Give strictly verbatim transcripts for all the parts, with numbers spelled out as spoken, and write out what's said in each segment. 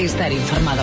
estar informado.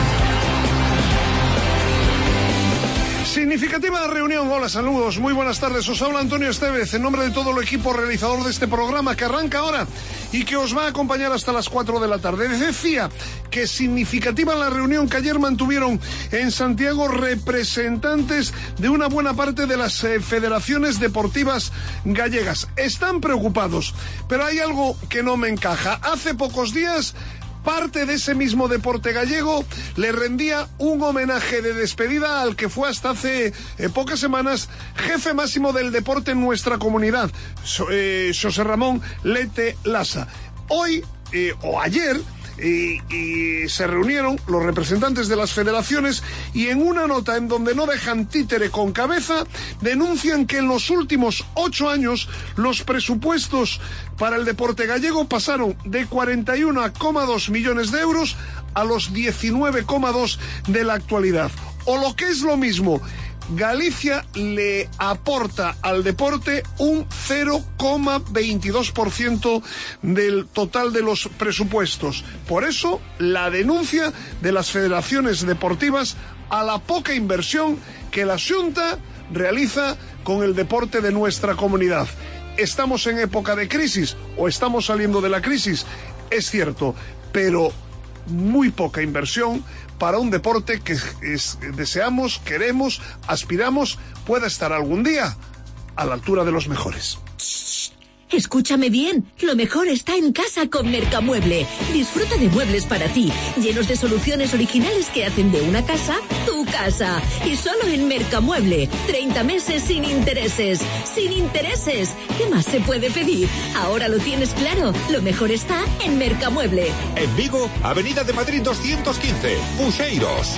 Significativa reunión. Hola, saludos, muy buenas tardes. Os habla Antonio Estevez en nombre de todo el equipo realizador de este programa que arranca ahora y que os va a acompañar hasta las cuatro de la tarde. Decía que significativa la reunión que ayer mantuvieron en Santiago representantes de una buena parte de las eh, federaciones deportivas gallegas. Están preocupados, pero hay algo que no me encaja. Hace pocos días parte de ese mismo deporte gallego le rendía un homenaje de despedida al que fue hasta hace eh, pocas semanas jefe máximo del deporte en nuestra comunidad, so, eh, José Ramón Lete Lasa. Hoy, eh, o ayer, Y, y se reunieron los representantes de las federaciones y en una nota en donde no dejan títere con cabeza denuncian que en los últimos ocho años los presupuestos para el deporte gallego pasaron de cuarenta y uno coma dos millones de euros a los diecinueve coma dos de la actualidad. O lo que es lo mismo, Galicia le aporta al deporte un cero coma veintidós por ciento del total de los presupuestos. Por eso, la denuncia de las federaciones deportivas a la poca inversión que la Xunta realiza con el deporte de nuestra comunidad. ¿Estamos en época de crisis o estamos saliendo de la crisis? Es cierto, pero muy poca inversión para un deporte que es, deseamos, queremos, aspiramos, pueda estar algún día a la altura de los mejores. Escúchame bien, lo mejor está en casa con Mercamueble. Disfruta de muebles para ti, llenos de soluciones originales que hacen de una casa tu casa. Y solo en Mercamueble, treinta meses sin intereses. ¡Sin intereses! ¿Qué más se puede pedir? Ahora lo tienes claro, lo mejor está en Mercamueble. En Vigo, Avenida de Madrid doscientos quince, Buxeiros.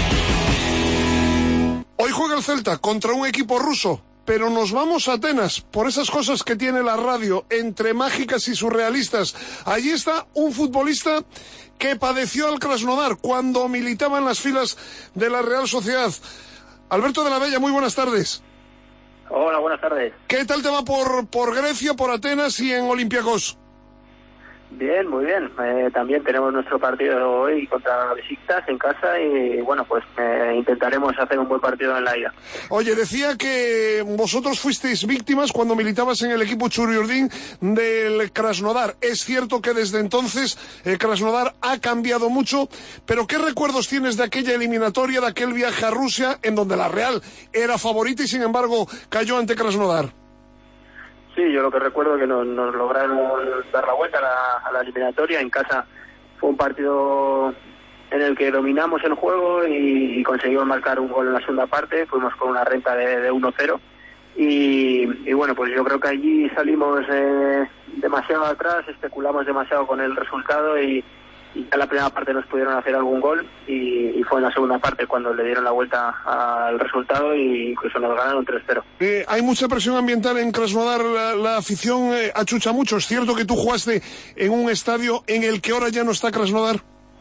Hoy juega el Celta contra un equipo ruso. Pero nos vamos a Atenas, por esas cosas que tiene la radio, entre mágicas y surrealistas. Allí está un futbolista que padeció al Krasnodar cuando militaba en las filas de la Real Sociedad. Alberto de la Bella, muy buenas tardes. Hola, buenas tardes. ¿Qué tal te va por, por Grecia, por Atenas y en Olympiacos? Bien, muy bien. Eh, también tenemos nuestro partido hoy contra Besiktas en casa y bueno, pues eh, intentaremos hacer un buen partido en la ida. Oye, decía que vosotros fuisteis víctimas cuando militabas en el equipo Churiurdin del Krasnodar. Es cierto que desde entonces el Krasnodar ha cambiado mucho, pero ¿qué recuerdos tienes de aquella eliminatoria, de aquel viaje a Rusia en donde la Real era favorita y sin embargo cayó ante Krasnodar? Sí, yo lo que recuerdo es que nos, nos lograron dar la vuelta a la, a la eliminatoria. En casa fue un partido en el que dominamos el juego y, y conseguimos marcar un gol en la segunda parte. Fuimos con una renta de, de uno cero y, y bueno, pues yo creo que allí salimos eh, demasiado atrás, especulamos demasiado con el resultado y, y en la primera parte nos pudieron hacer algún gol y, y fue en la segunda parte cuando le dieron la vuelta al resultado y incluso nos ganaron tres cero. Eh, hay mucha presión ambiental en Krasnodar, la, la afición eh, achucha mucho. ¿Es cierto que tú jugaste en un estadio en el que ahora ya no está Krasnodar?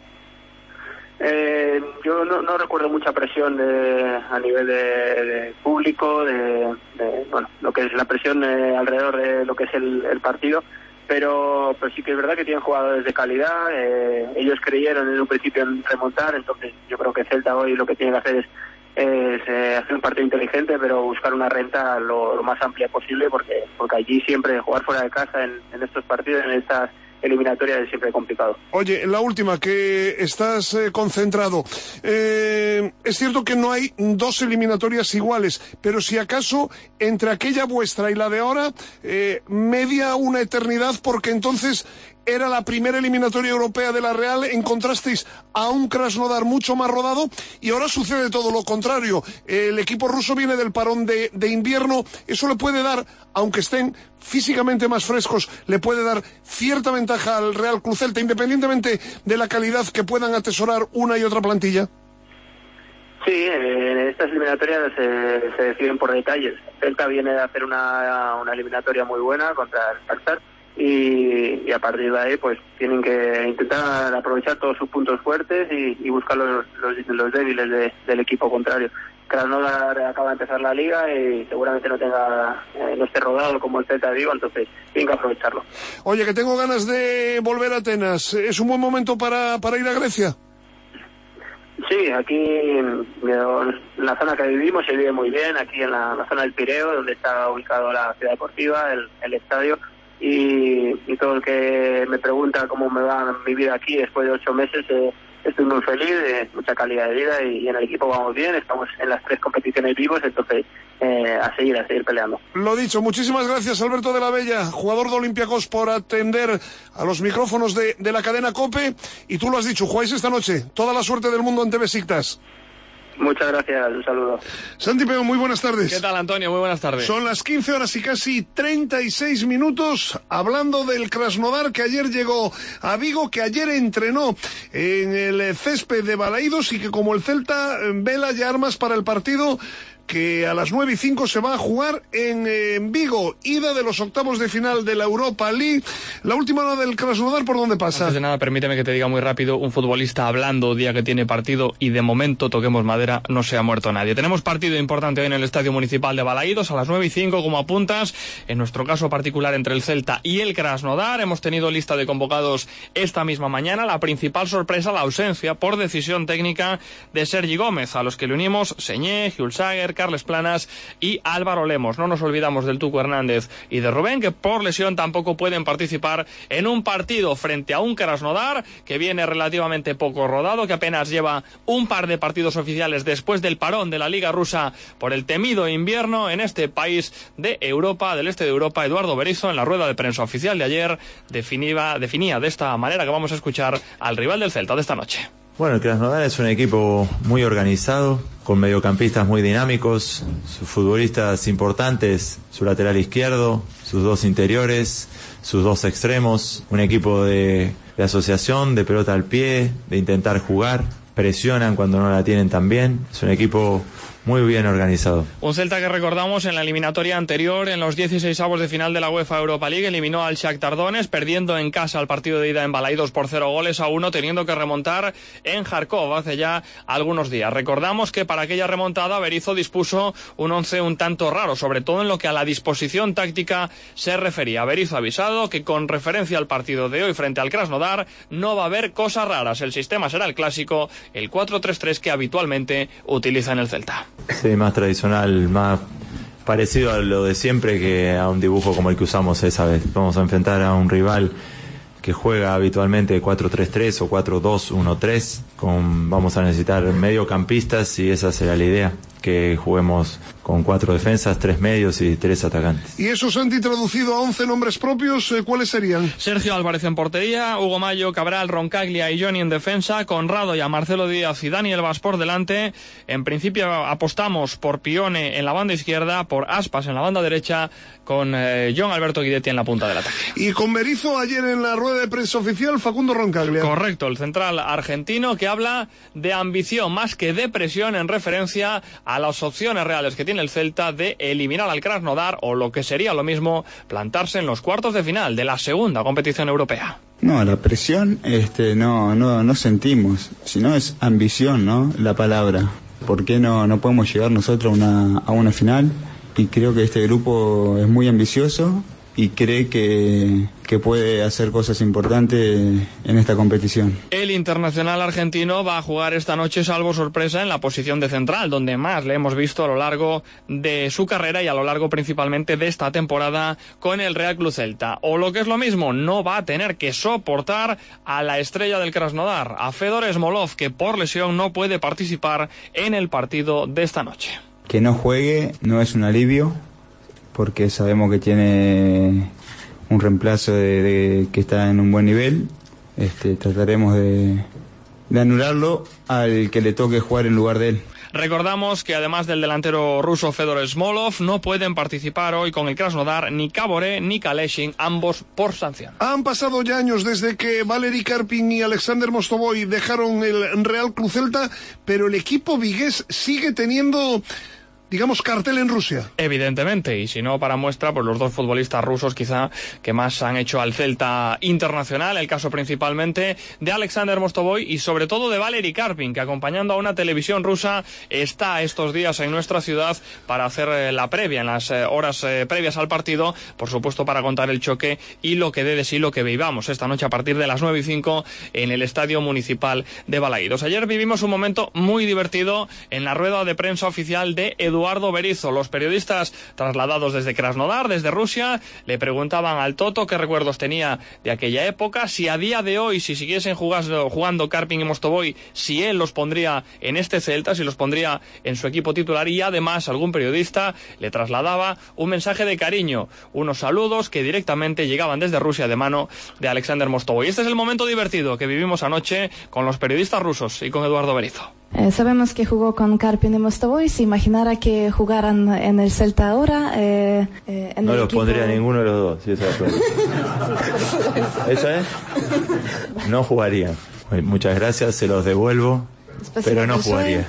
Eh, yo no, no recuerdo mucha presión de, a nivel de, de público, de, de bueno, lo que es la presión eh, alrededor de lo que es el, el partido. Pero, pero sí que es verdad que tienen jugadores de calidad, eh, ellos creyeron en un principio en remontar, entonces yo creo que Celta hoy lo que tiene que hacer es, es eh, hacer un partido inteligente, pero buscar una renta lo, lo más amplia posible, porque porque allí siempre jugar fuera de casa en, en estos partidos, en estas eliminatorias es siempre complicado. Oye, la última, que estás eh, concentrado. Eh, es cierto que no hay dos eliminatorias iguales, pero si acaso entre aquella vuestra y la de ahora, eh, media una eternidad, porque entonces era la primera eliminatoria europea de la Real, encontrasteis a un Krasnodar mucho más rodado y ahora sucede todo lo contrario. El equipo ruso viene del parón de, de invierno, eso le puede dar, aunque estén físicamente más frescos, le puede dar cierta ventaja al Real Club Celta, independientemente de la calidad que puedan atesorar una y otra plantilla. Sí, en estas eliminatorias se, se deciden por detalles. Celta viene de hacer una, una eliminatoria muy buena contra el Shakhtar y, y a partir de ahí pues tienen que intentar aprovechar todos sus puntos fuertes y, y buscar los, los, los débiles de, del equipo contrario. Krasnodar acaba de empezar la liga y seguramente no tenga eh, no esté rodado como el Celta de Vigo, entonces tienen que aprovecharlo. Oye, que tengo ganas de volver a Atenas. ¿Es un buen momento para, para ir a Grecia? Sí, aquí en la zona que vivimos se vive muy bien, aquí en la, la zona del Pireo, donde está ubicado la ciudad deportiva, el, el estadio, y, y todo el que me pregunta cómo me va mi vida aquí después de ocho meses, eh, estoy muy feliz, de mucha calidad de vida, y, y en el equipo vamos bien, estamos en las tres competiciones vivos, entonces eh, a seguir, a seguir peleando. Lo dicho, muchísimas gracias Alberto de la Bella, jugador de Olympiacos, por atender a los micrófonos de, de la cadena COPE, y tú lo has dicho, jugáis esta noche, toda la suerte del mundo ante Besiktas. Muchas gracias, un saludo. Santi Peón, muy buenas tardes. ¿Qué tal, Antonio? Muy buenas tardes. Son las quince horas y casi treinta y seis minutos, hablando del Krasnodar, que ayer llegó a Vigo, que ayer entrenó en el césped de Balaídos, y que como el Celta vela ya armas para el partido que a las nueve y cinco se va a jugar en, en Vigo, ida de los octavos de final de la Europa League. La última hora del Krasnodar, ¿por dónde pasa? Antes de nada, permíteme que te diga muy rápido, un futbolista hablando día que tiene partido, y de momento, toquemos madera, no se ha muerto nadie. Tenemos partido importante hoy en el Estadio Municipal de Balaídos a las nueve y cinco, como apuntas, en nuestro caso particular entre el Celta y el Krasnodar. Hemos tenido lista de convocados esta misma mañana. La principal sorpresa, la ausencia por decisión técnica de Sergi Gómez, a los que le unimos Señé, Hulsager, Carles Planas y Álvaro Lemos. No nos olvidamos del Tuco Hernández y de Rubén, que por lesión tampoco pueden participar en un partido frente a un Krasnodar que viene relativamente poco rodado, que apenas lleva un par de partidos oficiales después del parón de la Liga Rusa por el temido invierno en este país de Europa, del este de Europa. Eduardo Berizzo, en la rueda de prensa oficial de ayer, definía, definía de esta manera que vamos a escuchar al rival del Celta de esta noche. Bueno, el Krasnodar es un equipo muy organizado, con mediocampistas muy dinámicos, sus futbolistas importantes, su lateral izquierdo, sus dos interiores, sus dos extremos, un equipo de, de asociación, de pelota al pie, de intentar jugar, presionan cuando no la tienen tan bien, es un equipo muy bien organizado. Un Celta que recordamos en la eliminatoria anterior, en los dieciseisavos de final de la UEFA Europa League, eliminó al Shakhtar Donetsk, perdiendo en casa el partido de ida en Balaídos por cero goles a uno, teniendo que remontar en Kharkov hace ya algunos días. Recordamos que para aquella remontada Berizzo dispuso un once un tanto raro, sobre todo en lo que a la disposición táctica se refería. Berizzo ha avisado que con referencia al partido de hoy frente al Krasnodar no va a haber cosas raras. El sistema será el clásico, el cuatro tres tres que habitualmente utiliza en el Celta. Sí, más tradicional, más parecido a lo de siempre que a un dibujo como el que usamos esa vez. Vamos a enfrentar a un rival que juega habitualmente cuatro tres tres o cuatro dos uno tres, con, vamos a necesitar mediocampistas, y esa será la idea, que juguemos con cuatro defensas, tres medios y tres atacantes. ¿Y eso, Santi, traducido a once nombres propios, eh, cuáles serían? Sergio Álvarez en portería, Hugo Mayo, Cabral, Roncaglia y Johnny en defensa, Conrado y a Marcelo Díaz y Daniel Vaz por delante. En principio apostamos por Pione en la banda izquierda, por Aspas en la banda derecha, con eh, John Alberto Guidetti en la punta del ataque. Y con Berizzo ayer en la rueda de prensa oficial, Facundo Roncaglia. Correcto, el central argentino, que habla de ambición más que de presión en referencia a las opciones reales que tiene el Celta de eliminar al Krasnodar, o lo que sería lo mismo, plantarse en los cuartos de final de la segunda competición europea. No, la presión este, no, no, no sentimos, sino es ambición, ¿no? La palabra. ¿Por qué no, no podemos llegar nosotros a una, a una final? Y creo que este grupo es muy ambicioso y cree que, que puede hacer cosas importantes en esta competición. El internacional argentino va a jugar esta noche, salvo sorpresa, en la posición de central, donde más le hemos visto a lo largo de su carrera y a lo largo principalmente de esta temporada con el Real Club Celta. O lo que es lo mismo, no va a tener que soportar a la estrella del Krasnodar, a Fedor Smolov, que por lesión no puede participar en el partido de esta noche. Que no juegue no es un alivio, porque sabemos que tiene un reemplazo de, de que está en un buen nivel. Este, trataremos de, de anularlo al que le toque jugar en lugar de él. Recordamos que además del delantero ruso Fedor Smolov, no pueden participar hoy con el Krasnodar ni Caboré ni Kaleshin, ambos por sanción. Han pasado ya años desde que Valery Karpin y Alexander Mostovoy dejaron el Real Club Celta, pero el equipo vigués sigue teniendo digamos, cartel en Rusia. Evidentemente, y si no, para muestra, pues los dos futbolistas rusos quizá que más han hecho al Celta internacional, el caso principalmente de Alexander Mostovoy y sobre todo de Valery Karpin, que acompañando a una televisión rusa está estos días en nuestra ciudad para hacer eh, la previa, en las eh, horas eh, previas al partido, por supuesto para contar el choque y lo que dé de sí lo que vivamos esta noche a partir de las nueve y cinco en el Estadio Municipal de Balaídos. Ayer vivimos un momento muy divertido en la rueda de prensa oficial de Eduardo Berizzo. Los periodistas trasladados desde Krasnodar, desde Rusia, le preguntaban al Toto qué recuerdos tenía de aquella época, si a día de hoy, si siguiesen jugando, jugando Karpin y Mostovoy, si él los pondría en este Celta, si los pondría en su equipo titular, y además algún periodista le trasladaba un mensaje de cariño, unos saludos que directamente llegaban desde Rusia de mano de Alexander Mostovoy. Este es el momento divertido que vivimos anoche con los periodistas rusos y con Eduardo Berizzo. Eh, sabemos que jugó con Karpin y Mostovoy. Si imaginara que jugaran en el Celta ahora, eh, eh, en no el los equipo... pondría ninguno de los dos, si esa es la ¿Eso es? No jugaría. Muchas gracias, se los devuelvo, pero no jugaría.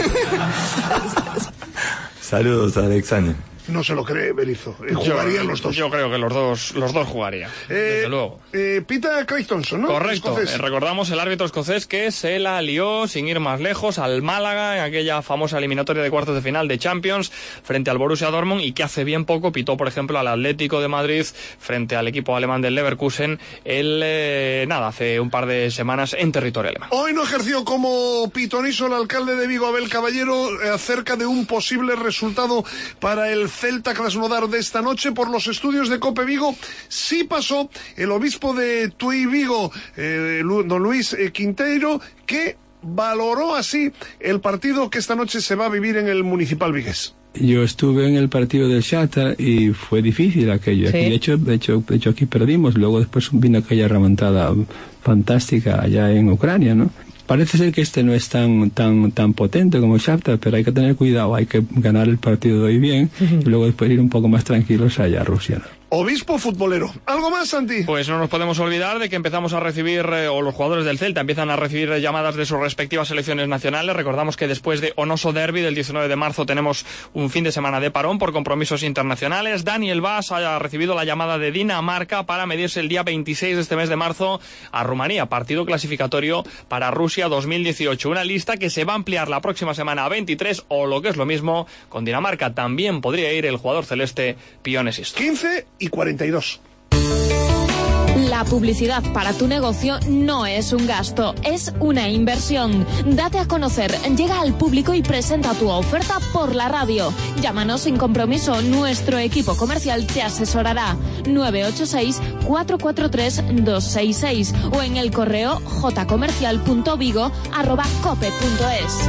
Saludos, Alexander. No se lo cree Berizzo. Eh, jugarían yo, los dos. Yo creo que los dos los dos jugarían, eh, desde luego. Eh, Pita Craig Thompson, ¿no? Correcto. Eh, recordamos el árbitro escocés que se la lió, sin ir más lejos, al Málaga en aquella famosa eliminatoria de cuartos de final de Champions frente al Borussia Dortmund, y que hace bien poco pitó, por ejemplo, al Atlético de Madrid frente al equipo alemán del Leverkusen, el, eh, nada, hace un par de semanas en territorio alemán. Hoy no ejerció como pitonizo el alcalde de Vigo, Abel Caballero, eh, acerca de un posible resultado para el Celta Krasnodar de esta noche por los estudios de COPE Vigo. Sí pasó el obispo de Tui Vigo, eh, don Luis eh, Quinteiro, que valoró así el partido que esta noche se va a vivir en el Municipal vigués. Yo estuve en el partido del Shakhtar y fue difícil aquello. ¿Sí? Aquí, de hecho, de hecho, de hecho aquí perdimos. Luego después vino aquella remontada fantástica allá en Ucrania, ¿no? Parece ser que este no es tan tan tan potente como Shakhtar, pero hay que tener cuidado, hay que ganar el partido de hoy bien uh-huh. y luego después ir un poco más tranquilos allá a Rusia, ¿no? Obispo futbolero. ¿Algo más, Santi? Pues no nos podemos olvidar de que empezamos a recibir, eh, o los jugadores del Celta empiezan a recibir eh, llamadas de sus respectivas selecciones nacionales. Recordamos que después de Onoso Derby del diecinueve de marzo tenemos un fin de semana de parón por compromisos internacionales. Daniel Vaz ha recibido la llamada de Dinamarca para medirse el día veintiséis de este mes de marzo a Rumanía, partido clasificatorio para Rusia dos mil dieciocho. Una lista que se va a ampliar la próxima semana a veintitrés, o lo que es lo mismo, con Dinamarca también podría ir el jugador celeste Pione Sisto. quince y cuarenta y dos. La publicidad para tu negocio no es un gasto, es una inversión. Date a conocer, llega al público y presenta tu oferta por la radio. Llámanos sin compromiso, nuestro equipo comercial te asesorará. nueve ocho seis, cuatro cuatro tres, dos seis seis o en el correo jcomercial punto vigo arroba cope punto es.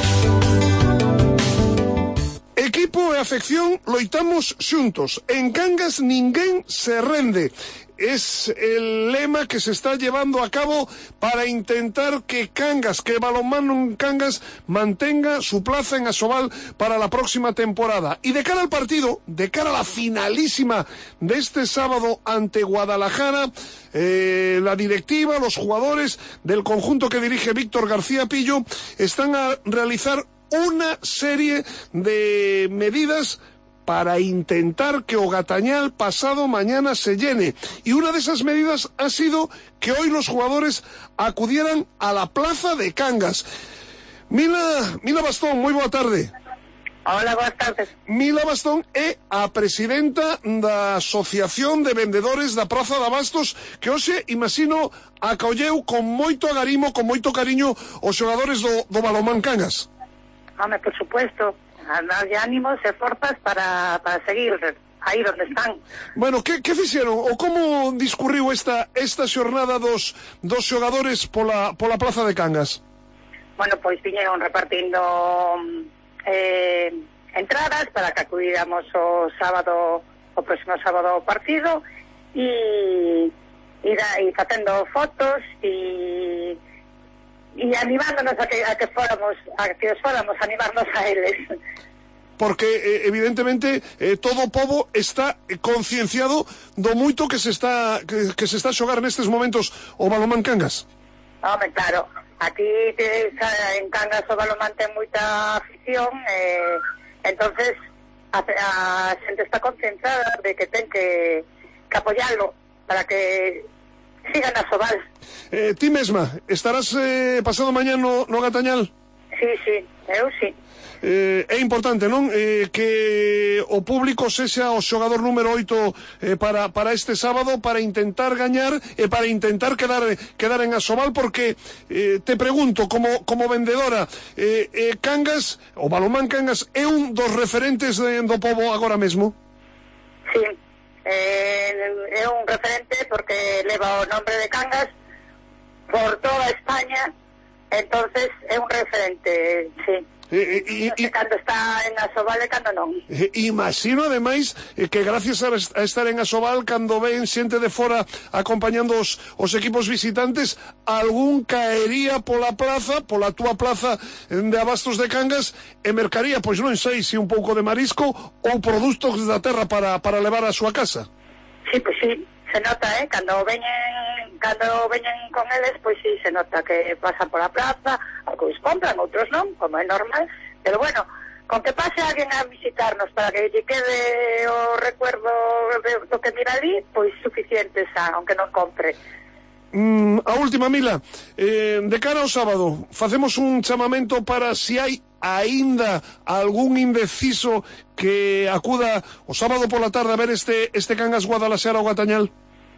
Equipo e afección loitamos xuntos. En Cangas ninguén se rende. Es el lema que se está llevando a cabo para intentar que Cangas, que Balonmano en Cangas mantenga su plaza en Asobal para la próxima temporada. Y de cara al partido, de cara a la finalísima de este sábado ante Guadalajara, eh, la directiva, los jugadores del conjunto que dirige Víctor García Pillo están a realizar una serie de medidas para intentar que Ogatañal pasado mañana se llene. Y una de esas medidas ha sido que hoy los jugadores acudieran a la plaza de Cangas. Mila, Mila Bastón, moi boa tarde. Hola, boas tardes. Mila Bastón é a presidenta da Asociación de Vendedores da Praza de Abastos, que hoxe, imagino, acolleu con moito agarimo, con moito cariño os xogadores do, do Balonmán Cangas. Home, por supuesto, a darlle ánimos e forzas para, para seguir aí onde están. Bueno, que, que fixeron, ou como discurriu esta esta xornada dos, dos xogadores pola, pola Plaza de Cangas? Bueno, pois viñeron repartindo eh, entradas para que acudíramos o sábado, o próximo sábado ao partido, e, e, da, e facendo fotos e e animándonos a que, a que fóramos, a que os fóramos, animarnos a eles. Porque, eh, evidentemente, eh, todo o pobo está concienciado do moito que se está que, que se está a xogar nestes momentos o Balonmán Cangas. Home, claro, aquí te, en Cangas o Balonmán ten moita afición, eh, entonces a, a xente está concentrada de que ten que, que apoyarlo para que sigan a Sobal. Eh, ti mesma, estarás eh, pasado mañá no, no Gatañal? Sí, sí, eu sí. Eh, é importante, non? Eh, que o público sexa o xogador número oito eh, para, para este sábado, para intentar gañar e para intentar quedar, quedar en Asobal, porque eh, te pregunto, como, como vendedora, eh, eh, Cangas, o Balonmán Cangas, é un dos referentes de, do pobo agora mesmo? Sí, eh, é un referente porque leva o nombre de Cangas por toda España, entonces é un referente, sí. Eh, eh, e, cando está en Asobal e cando non. Eh, imagino, ademais, eh, que gracias a, a estar en Asobal, cando ven xente de fora acompañando os, os equipos visitantes, algún caería pola plaza, pola túa plaza de Abastos de Cangas, e mercaría, pois non sei, se un pouco de marisco ou produtos da terra para, para levar a súa casa. Sí, pois sí, se nota, eh, cando veñen, cando veñen con eles, pois sí, se nota que pasan pola plaza, algúns compran, outros non, como é normal, pero bueno, con que pase alguén a visitarnos para que lle quede o recuerdo do que mira ali, pois suficiente xa, aunque non compre. Mm, a última, Mila, eh, de cara ao sábado, facemos un chamamento para si hai aínda algún indeciso que acuda o sábado pola tarde a ver este, este Cangas Guadalaxara ou Gatañal?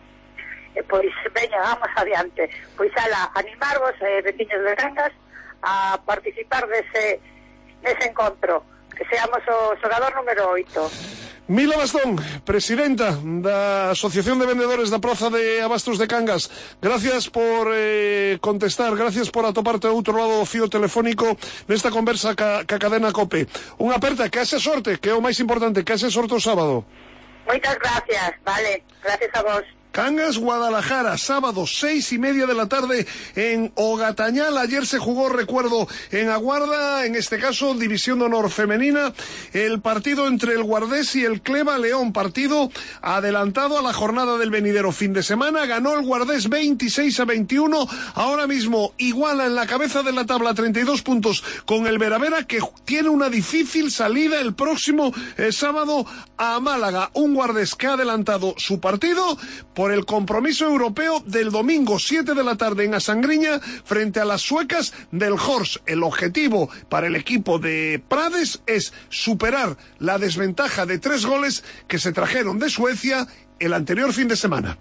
Eh, pois, veña, vamos adiante. Pois, ala, animarvos, eh, veciños de Cangas, a participar dese, dese encontro, que seamos o xogador número oito. Mila Bastón, presidenta da Asociación de Vendedores da Praza de Abastos de Cangas, gracias por eh, contestar, gracias por atoparte ao outro lado do fío telefónico nesta conversa ca, ca cadena COPE. Unha aperta, que haxe sorte, que é o máis importante, que haxe sorte o sábado. Moitas gracias, vale, gracias a vos. Cangas Guadalajara, sábado, seis y media de la tarde en Ogatañal. Ayer se jugó, recuerdo, en Aguarda, en este caso, División de Honor Femenina, el partido entre el Guardés y el Cleva León, partido adelantado a la jornada del venidero fin de semana. Ganó el Guardés veintiséis a veintiuno, ahora mismo iguala en la cabeza de la tabla treinta y dos puntos con el Veravera, que tiene una difícil salida el próximo eh, sábado a Málaga. Un Guardés que ha adelantado su partido por el compromiso europeo del domingo, siete de la tarde en Asangriña, frente a las suecas del Horst. El objetivo para el equipo de Prades es superar la desventaja de tres goles que se trajeron de Suecia el anterior fin de semana.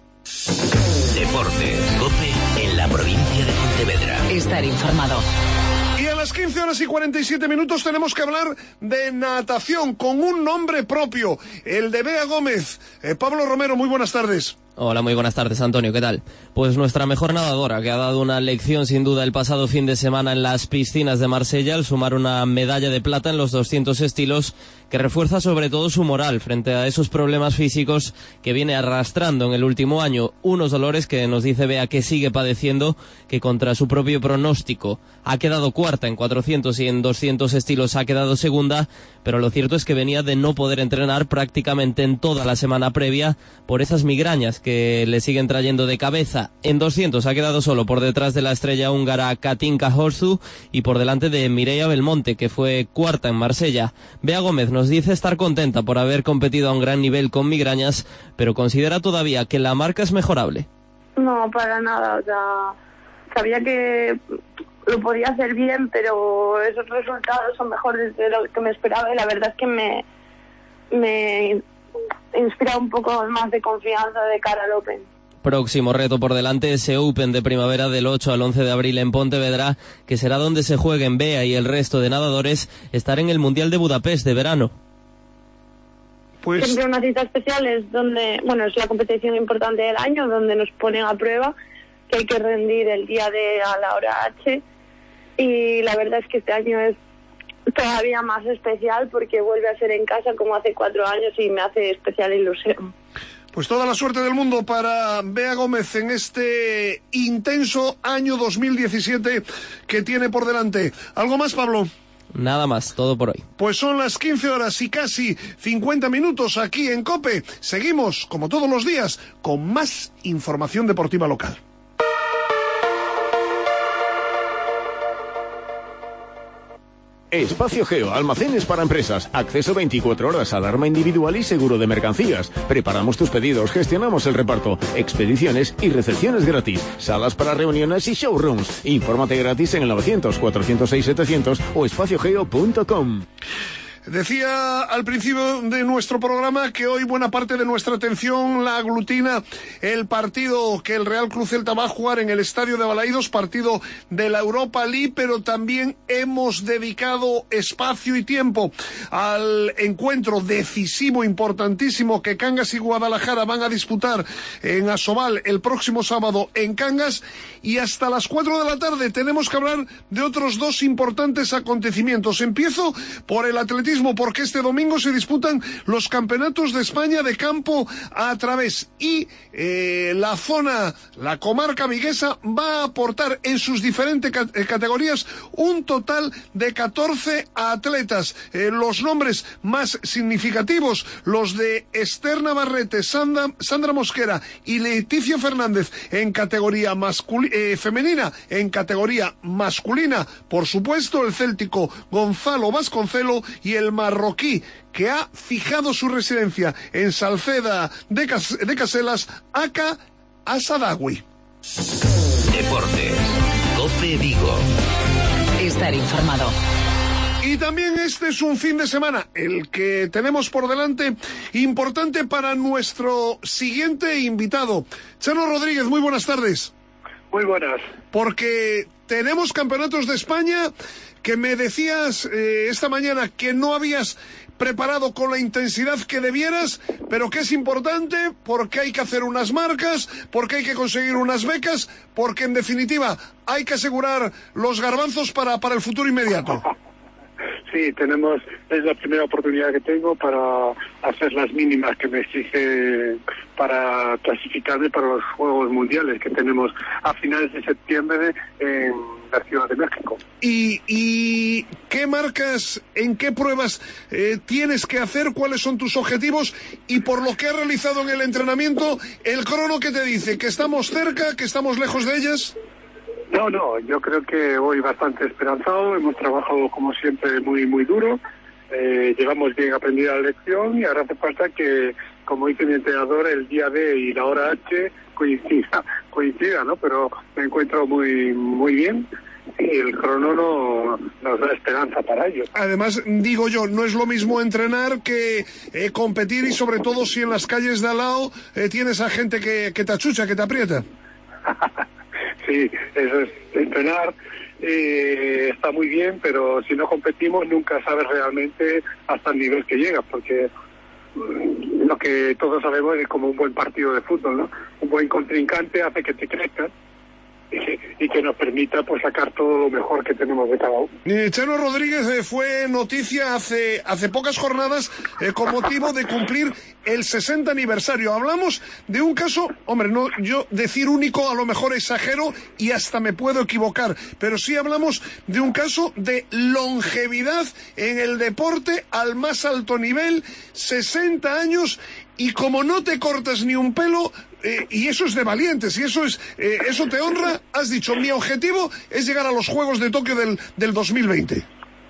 Deporte, COPE en la provincia de Pontevedra. Estar informado. Y a las quince horas y cuarenta y siete minutos tenemos que hablar de natación con un nombre propio, el de Bea Gómez. Eh, Pablo Romero, muy buenas tardes. Hola, muy buenas tardes, Antonio, ¿qué tal? Pues nuestra mejor nadadora, que ha dado una lección sin duda el pasado fin de semana en las piscinas de Marsella al sumar una medalla de plata en los doscientos estilos, que refuerza sobre todo su moral frente a esos problemas físicos que viene arrastrando en el último año, unos dolores que nos dice Bea que sigue padeciendo, que contra su propio pronóstico ha quedado cuarta en cuatrocientos y en doscientos estilos ha quedado segunda, pero lo cierto es que venía de no poder entrenar prácticamente en toda la semana previa por esas migrañas que le siguen trayendo de cabeza. En doscientos ha quedado solo por detrás de la estrella húngara Katinka Hosszú y por delante de Mireia Belmonte, que fue cuarta en Marsella. Bea Gómez nos dice estar contenta por haber competido a un gran nivel con migrañas, pero considera todavía que la marca es mejorable. No, para nada, o sea, sabía que lo podía hacer bien, pero esos resultados son mejores de lo que me esperaba y la verdad es que me, me inspira un poco más de confianza de cara al Open. Próximo reto por delante, ese Open de primavera del ocho al once de abril en Pontevedra, que será donde se jueguen Bea y el resto de nadadores estar en el Mundial de Budapest de verano. Pues siempre una cita especial es donde, bueno, es la competición importante del año, donde nos ponen a prueba, que hay que rendir el día de a la hora H, y la verdad es que este año es todavía más especial porque vuelve a ser en casa como hace cuatro años y me hace especial ilusión. Pues toda la suerte del mundo para Bea Gómez en este intenso año dos mil diecisiete que tiene por delante. ¿Algo más, Pablo? Nada más, todo por hoy. Pues son las quince horas y casi cincuenta minutos aquí en COPE. Seguimos, como todos los días, con más información deportiva local. Espacio Geo, almacenes para empresas, acceso veinticuatro horas, alarma individual y seguro de mercancías. Preparamos tus pedidos, gestionamos el reparto, expediciones y recepciones gratis, salas para reuniones y showrooms. Infórmate gratis en el novecientos, cuatrocientos seis, setecientos o espacio geo punto com. Decía al principio de nuestro programa que hoy buena parte de nuestra atención la aglutina el partido que el Real Club Celta va a jugar en el estadio de Balaídos, partido de la Europa League, pero también hemos dedicado espacio y tiempo al encuentro decisivo, importantísimo, que Cangas y Guadalajara van a disputar en Asobal el próximo sábado en Cangas, y hasta las cuatro de la tarde tenemos que hablar de otros dos importantes acontecimientos. Empiezo por el atletismo, porque este domingo se disputan los campeonatos de España de campo a través, y eh, la zona, la comarca viguesa va a aportar en sus diferentes ca categorías un total de catorce atletas. Eh, los nombres más significativos, los de Esther Navarrete, Sandra, Sandra Mosquera y Leticia Fernández en categoría eh, femenina, en categoría masculina, por supuesto, el céltico Gonzalo Vasconcelo y el marroquí, que ha fijado su residencia en Salceda de, Cas de Caselas, Aka Asadawi. Deportes, COPE Vigo. Estar informado. Y también este es un fin de semana, el que tenemos por delante, importante para nuestro siguiente invitado. Chano Rodríguez, muy buenas tardes. Muy buenas. Porque tenemos campeonatos de España que me decías eh, esta mañana que no habías preparado con la intensidad que debieras, pero que es importante porque hay que hacer unas marcas, porque hay que conseguir unas becas, porque en definitiva hay que asegurar los garbanzos para, para el futuro inmediato. Sí, tenemos, es la primera oportunidad que tengo para hacer las mínimas que me exige para clasificarme para los Juegos Mundiales que tenemos a finales de septiembre en la Ciudad de México. ¿Y, y qué marcas, en qué pruebas eh, tienes que hacer? ¿Cuáles son tus objetivos? Y por lo que has realizado en el entrenamiento, el crono que te dice, ¿que estamos cerca, que estamos lejos de ellas? No, no, yo creo que voy bastante esperanzado, hemos trabajado como siempre muy muy duro, eh, llevamos bien aprendida la lección y ahora hace falta que, como dice mi entrenador, el día D y la hora H coincida, coincida, ¿no? Pero me encuentro muy muy bien y el crono no, nos da esperanza para ello. Además, digo yo, no es lo mismo entrenar que eh, competir, y sobre todo si en las calles de al lado eh, tienes a gente que, que te achucha, que te aprieta. Sí, eso es, entrenar eh, está muy bien, pero si no competimos nunca sabes realmente hasta el nivel que llegas, porque mm, lo que todos sabemos es como un buen partido de fútbol, ¿no? Un buen contrincante hace que te crezcas y que, y que nos permita pues sacar todo lo mejor que tenemos de cada uno. Eh, Chano Rodríguez eh, fue noticia hace hace pocas jornadas eh, con motivo de cumplir el sesenta aniversario. Hablamos de un caso, hombre, no yo decir único a lo mejor exagero y hasta me puedo equivocar, pero sí hablamos de un caso de longevidad en el deporte al más alto nivel, sesenta años, y como no te cortas ni un pelo, eh, y eso es de valientes, y eso es eh, eso te honra, has dicho, mi objetivo es llegar a los Juegos de Tokio del, del dos mil veinte.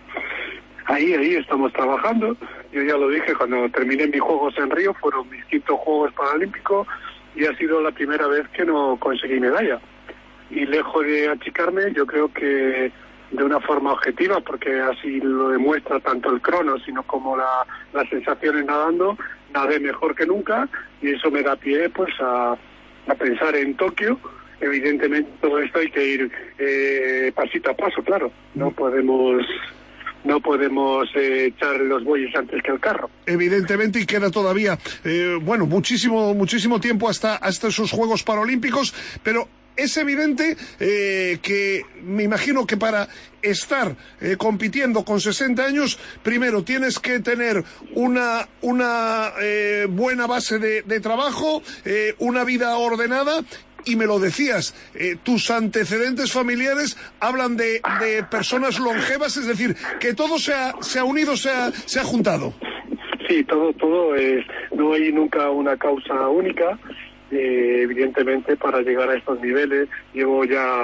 Ahí, ahí estamos trabajando. Yo ya lo dije, cuando terminé mis Juegos en Río, fueron mis quintos Juegos Paralímpicos y ha sido la primera vez que no conseguí medalla. Y lejos de achicarme, yo creo que de una forma objetiva, porque así lo demuestra tanto el crono, sino como la, las sensaciones nadando, nadé mejor que nunca, y eso me da pie pues a, a pensar en Tokio. Evidentemente todo esto hay que ir eh, pasito a paso, claro. No podemos... No podemos eh, echar los bueyes antes que el carro. Evidentemente, y queda todavía, eh, bueno, muchísimo, muchísimo tiempo hasta, hasta esos Juegos Paralímpicos, pero es evidente eh, que me imagino que para estar eh, compitiendo con sesenta años, primero tienes que tener una, una eh, buena base de, de trabajo, eh, una vida ordenada. Y me lo decías, eh, tus antecedentes familiares hablan de, de personas longevas, es decir, que todo se ha, se ha unido, se ha, se ha juntado. Sí, todo, todo es, no hay nunca una causa única. Eh, evidentemente, para llegar a estos niveles, llevo ya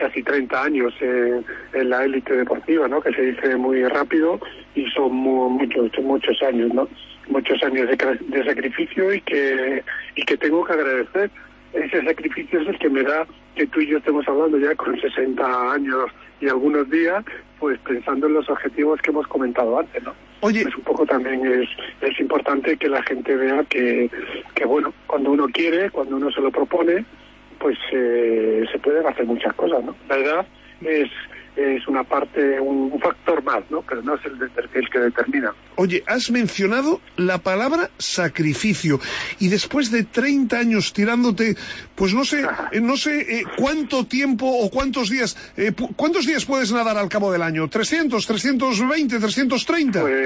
casi treinta años eh, en la élite deportiva, ¿no? Que se dice muy rápido y son muy, muchos muchos años, ¿no? Muchos años de, de sacrificio y que y que tengo que agradecer. Ese sacrificio es el que me da que tú y yo estemos hablando ya con sesenta años y algunos días, pues pensando en los objetivos que hemos comentado antes, ¿no? Oye, pues un poco también es es importante que la gente vea que, que bueno, cuando uno quiere, cuando uno se lo propone, pues eh, se pueden hacer muchas cosas, ¿no? La edad es es una parte, un, un factor más, ¿no? Pero no es el, el que determina. Oye, has mencionado la palabra sacrificio y después de treinta años tirándote, pues no sé, eh, no sé eh, cuánto tiempo o cuántos días, eh, ¿cuántos días puedes nadar al cabo del año? ¿trescientos, trescientos veinte, trescientos treinta? Pues,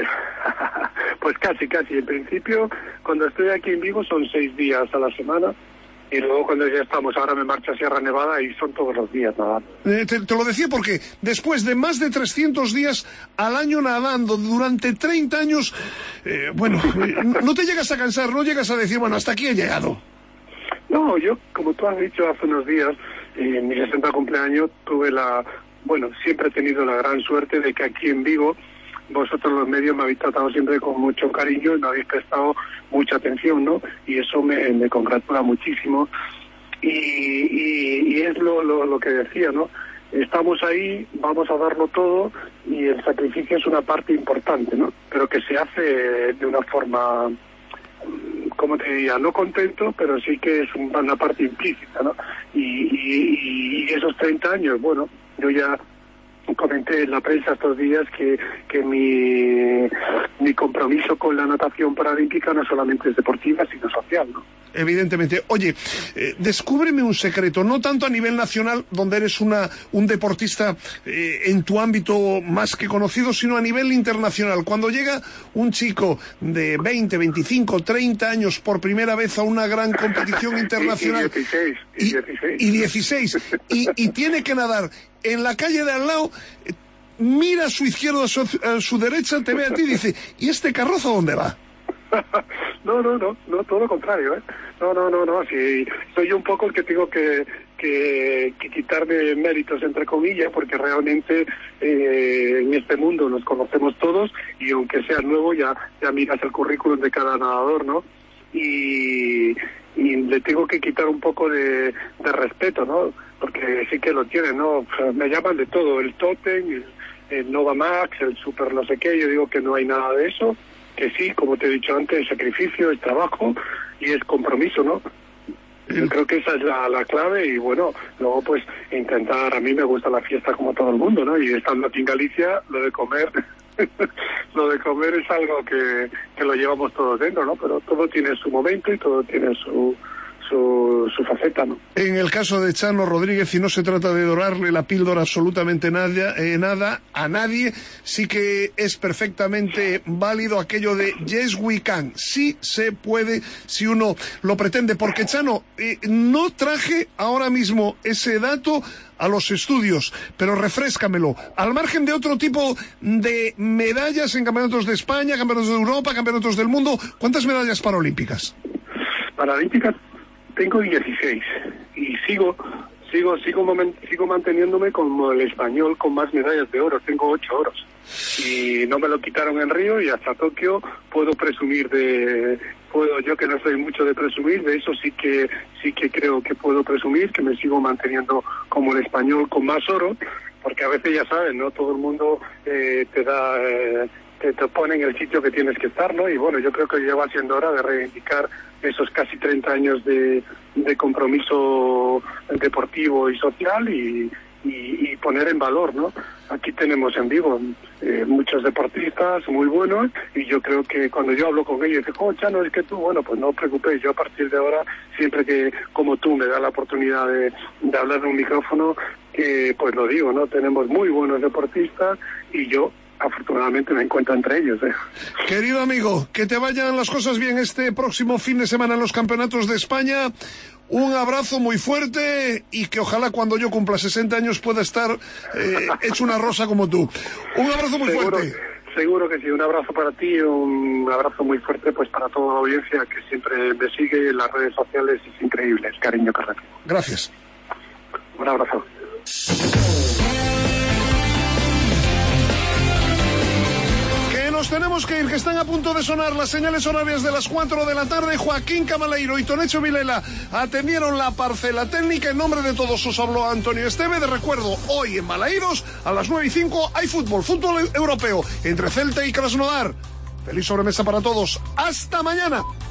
pues casi, casi. En principio, cuando estoy aquí en Vigo son seis días a la semana. Y luego cuando ya estamos, ahora me marcho a Sierra Nevada y son todos los días nadando. Eh, te, te lo decía porque después de más de trescientos días al año nadando durante treinta años, eh, bueno, eh, no te llegas a cansar, no llegas a decir, bueno, hasta aquí he llegado. No, yo, como tú has dicho hace unos días, eh, en mi sesenta cumpleaños tuve la, bueno, siempre he tenido la gran suerte de que aquí en Vigo vosotros los medios me habéis tratado siempre con mucho cariño y me habéis prestado mucha atención, ¿no? Y eso me, me congratula muchísimo. Y, y, y es lo, lo, lo que decía, ¿no? Estamos ahí, vamos a darlo todo y el sacrificio es una parte importante, ¿no? Pero que se hace de una forma, como te diría, no contento, pero sí que es una parte implícita, ¿no? Y, y, y esos treinta años, bueno, yo ya comenté en la prensa estos días que, que mi, mi compromiso con la natación paralímpica no solamente es deportiva, sino social, ¿no? Evidentemente. Oye, eh, descúbreme un secreto, no tanto a nivel nacional, donde eres una un deportista eh, en tu ámbito más que conocido, sino a nivel internacional. Cuando llega un chico de veinte, veinticinco, treinta años por primera vez a una gran competición internacional... y dieciséis. Y dieciséis. Y, dieciséis, y, y tiene que nadar en la calle de al lado, eh, mira a su izquierda, a su, a su derecha, te ve a ti y dice, ¿y este carrozo dónde va? No, no, no, no, todo lo contrario, ¿eh? No, no, no, no, sí, soy yo un poco el que tengo que, que, que quitarme méritos, entre comillas, porque realmente eh, en este mundo nos conocemos todos y aunque sea nuevo ya, ya miras el currículum de cada nadador, ¿no? Y, y le tengo que quitar un poco de, de respeto, ¿no? Porque sí que lo tienen, ¿no? O sea, me llaman de todo, el Totem, el, el Nova Max, el Super no sé qué, yo digo que no hay nada de eso, que sí, como te he dicho antes, es sacrificio, es trabajo y es compromiso, ¿no? Yo creo que esa es la, la clave y bueno, luego pues intentar, a mí me gusta la fiesta como todo el mundo, ¿no? Y estando aquí en Galicia, lo de comer, lo de comer es algo que, que lo llevamos todos dentro, ¿no? Pero todo tiene su momento y todo tiene su... Su, su faceta, ¿no? En el caso de Chano Rodríguez, y no se trata de dorarle la píldora absolutamente nada, eh, nada a nadie, sí que es perfectamente válido aquello de yes we can, sí se puede si uno lo pretende, porque Chano, eh, no traje ahora mismo ese dato a los estudios, pero refréscamelo, al margen de otro tipo de medallas en campeonatos de España, campeonatos de Europa, campeonatos del mundo, ¿cuántas medallas paralímpicas? Paralímpicas tengo dieciséis y sigo sigo sigo sigo manteniéndome como el español con más medallas de oro. Tengo ocho oros y no me lo quitaron en Río y hasta Tokio puedo presumir de puedo yo que no soy mucho de presumir, de eso sí que sí que creo que puedo presumir, que me sigo manteniendo como el español con más oro, porque a veces ya saben, no todo el mundo eh, te da eh, te, te pone en el sitio que tienes que estar, ¿no? Y bueno, yo creo que ya va siendo hora de reivindicar esos casi treinta años de, de compromiso deportivo y social y, y, y poner en valor, ¿no? Aquí tenemos en Vigo eh, muchos deportistas muy buenos y yo creo que cuando yo hablo con ellos, digo, oh, Chano, es que tú, bueno, pues no os preocupéis, yo a partir de ahora, siempre que como tú me das la oportunidad de, de hablar en un micrófono, eh, pues lo digo, ¿no? Tenemos muy buenos deportistas y yo afortunadamente me encuentro entre ellos. ¿eh? Querido amigo, que te vayan las cosas bien este próximo fin de semana en los campeonatos de España. Un abrazo muy fuerte y que ojalá cuando yo cumpla sesenta años pueda estar eh, hecho una rosa como tú. Un abrazo muy seguro, fuerte. Seguro que sí, un abrazo para ti, un abrazo muy fuerte pues para toda la audiencia que siempre me sigue en las redes sociales, es increíble el cariño que recibo. Gracias. Un abrazo. Nos tenemos que ir, que están a punto de sonar las señales horarias de las cuatro de la tarde. Joaquín Camaleiro y Tonecho Vilela atendieron la parcela técnica. En nombre de todos os habló Antonio Esteve. De recuerdo, hoy en Balaídos a las nueve y cinco hay fútbol, fútbol europeo entre Celta y Krasnodar. Feliz sobremesa para todos. ¡Hasta mañana!